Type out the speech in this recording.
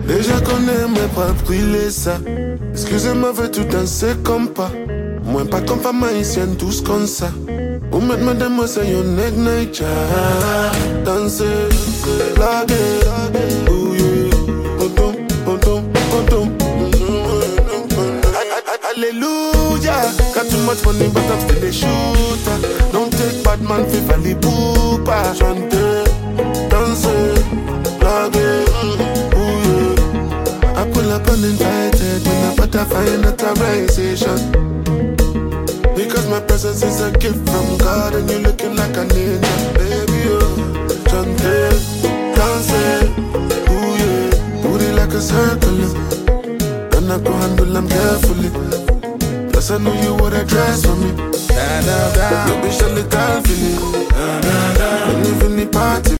Déjà qu'on n'aimait pas brûler ça. Excusez-moi, veux tout danser comme pas. Moi pas comme femme haïtienne, tous comme ça. Ou mettre madame, c'est yon neg nature. Danser, blaguer, ouye. Hallelujah. Got too much money, but I'm still a shooter. Don't take bad man, fi valley poopa. Chanter, danser, blaguer, ouye. I pull up uninvited when I better find authorization. Because my presence is a gift from God and you're looking like an angel, baby, oh. Chante, dance, ooh yeah. Booty like a circle, and I go handle them carefully. Plus I know you would dress for me. Da da da. Maybe she'll little feeling. Da da da. And even the party.